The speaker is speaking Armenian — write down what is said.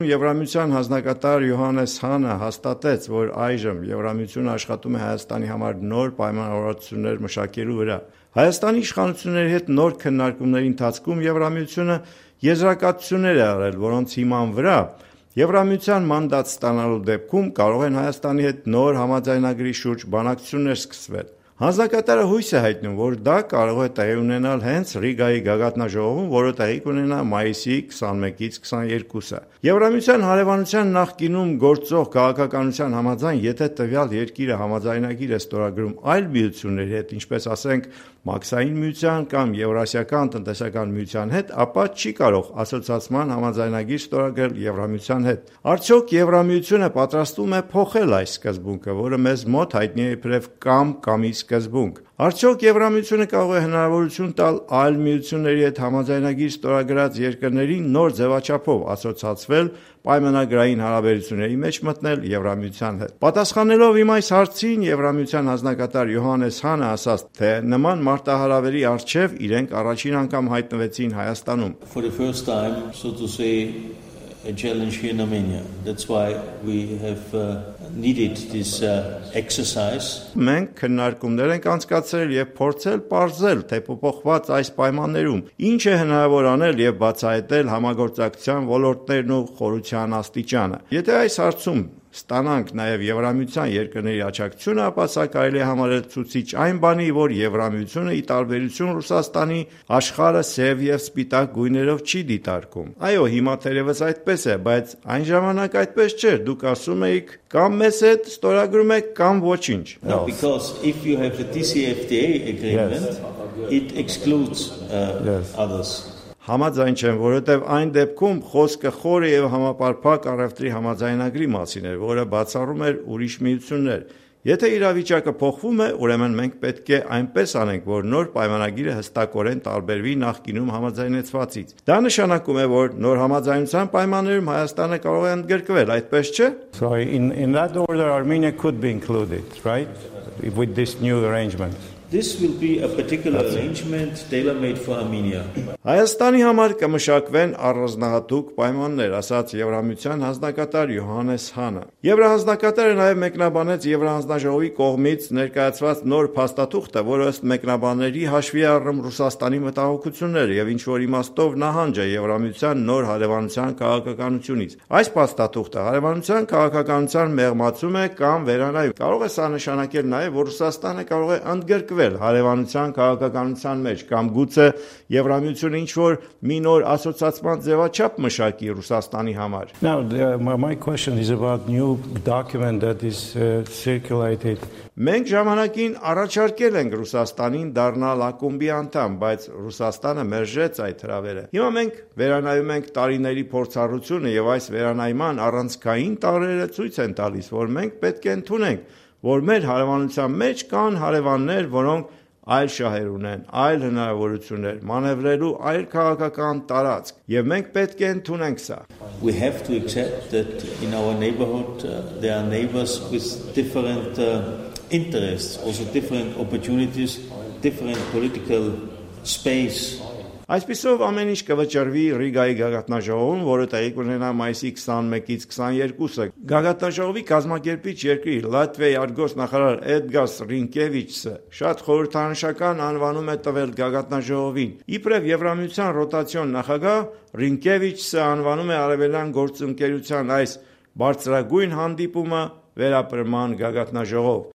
Եվրամիության հանձնակատար Յոհաննես Հանը հաստատեց, որ այժմ Եվրամիությունը աշխատում է Հայաստանի համար նոր պայմանավորվածություններ մշակելու վրա։ Հայաստանի իշխանությունների հետ նոր քննարկումների ընթացքում Եվրամիությունը եզրակացություններ է արել, որոնց հիման վրա Եվրամիության մանդատ ստանալու դեպքում կարող են Հայաստանի հետ նոր համաձայնագրի շուրջ բանակցություններ սկսվել։ Հանձնակատարը հույս է հայտնում, որ դա կարող է տեղի ունենալ հենց Ռիգայի գագաթնաժողովում, որը տեղի կունենա մայիսի 21-ից 22-ը։ Եվրամիության հարևանության նախկինում գործող քաղաքականության համաձայն, եթե տվյալ երկիրը համաձայնագիր է ստորագրում այլ միությունների հետ, ինչպես ասենք Մաքսային միության կամ Եվրասիական տնտեսական միության հետ, ապա չի կարող ասոցիացման համաձայնագիր ստորագրել Եվրամիության հետ։ Արդյոք Եվրամիությունը պատրաստվում է փոխել այս սկզբունքը, որը մեզ մոտ հայտնի է իբրև կամ-կամի սկզբունք։ Արդյոք Եվրամիությունը կարող է հնարավորություն տալ այլ միությունների հետ համաձայնագիր ստորագրած երկրներին նոր ձևաչափով ասոցացվել, պայմանագրային հարաբերությունների մեջ մտնել Եվրամիության հետ։ Պատասխանելով իմ այս հարցին, Եվրամիության հանձնակատար Յոհաննես Հանը ասաց, թե նման մարտահրավերի առջև իրենք առաջին անգամ հայտնվեցին Հայաստանում։ For the first time, so to say, a challenge here in Armenia. That's why we have needed this exercise. Մենք քննարկումներ ենք անցկացրել եւ փորձել պարզել, թե փոփոխված այս պայմաններում ինչ է հնարավոր անել եւ բացահայտել համագործակցության ոլորտներն ու խորության աստիճանը։ Եթե այս հարցում ստանանք նաև Եվրամիության երկրների աջակցությունը, ապա սա կարելի է համարել ցուցիչ այն բանի, որ Եվրամիությունը ի տարբերություն Ռուսաստանի աշխարհը սև եւ սպիտակ գույներով չի դիտարկում։ Այո, հիմա թերևս այդպես է, բայց այն ժամանակ այդպես չէր։ Դուք ասում էիք կամ մեզ հետ ստորագրում եք կամ ոչինչ։ No, because if you have a DCFTA agreement, it excludes others. Համաձայն չեմ, որովհետև այն դեպքում խոսքը խորը եւ համապարփակ առևտրի համաձայնագրի մասին էր, որը բացառում էր ուրիշ միություններ։ Եթե իրավիճակը փոխվում է, ուրեմն մենք պետք է այնպես անենք, որ նոր պայմանագիրը հստակորեն տարբերվի նախկինում համաձայնեցվածից։ Դա նշանակում է, որ նոր համաձայնության պայմաններում Հայաստանը կարող է ընդգրկվել, այդպես չէ։ So in that order Armenia could be included, right? With this new arrangement. This will be a particular arrangement tailor-made for Armenia. Հայաստանի համար կմշակվեն առանձնահատուկ պայմաններ, ասաց Եվրամիության հանձնակատար Յոհաննես Հանը։ Եվրահանձնակատարը նաև մեկնաբանեց Եվրահանձնաժողովի կողմից ներկայացված նոր փաստաթուղթը, որը ըստ մեկնաբանների հաշվի առնում Ռուսաստանի մտահոգությունները եւ ինչ-որ իմաստով նահանջ է Եվրամիության նոր հարևանության քաղաքականությունից։ Այս փաստաթուղթը հարևանության քաղաքականության մեղմացում է կամ վերանայում։ Կարող է սա նշանակել նաև, որ Ռուսաստանը կարող է ընդգրկվել հարևանության քաղաքականության մեջ կամ գուցե Եվրամիությունը ինչ-որ մի նոր ասոցիացման ձևաչափ մշակի Ռուսաստանի համար։ Now, my question is about new document that is circulated. Մենք ժամանակին առաջարկել ենք Ռուսաստանին դառնալ ակումբի անդամ, բայց Ռուսաստանը մերժեց այդ հրավերը։ Հիմա մենք վերանայում ենք տարիների փորձառությունը եւ այս վերանայման առանցքային տարրերը ցույց են տալիս, որ մենք պետք է ընդունենք, որ մեր հարևանության մեջ կան հարևաններ, որոնք այլ շահեր ունեն, այլ հնարավորություններ, մանևրելու այլ քաղաքական տարածք, եւ մենք պետք է ընդունենք սա։ We have to accept that in our neighborhood there are neighbors with different interests, also different opportunities, different political space. Այսպիսով ամեն ինչ կվճռվի Ռիգայի գագաթնաժողովում, որը տեղի կունենա մայիսի 21-ից 22-ը։ Գագաթնաժողովի կազմակերպիչ երկրի Լատվիայի արտգործնախարար Էդգար Ռինկևիչը շատ խորհրդանշական անվանում է տվել գագաթնաժողովին։ Իբրև Եվրամիության ռոտացիոն նախագահ Ռինկևիչը անվանում է արևելյան գործընկերության այս բարձրագույն հանդիպումը վերապրման գագաթնաժողով։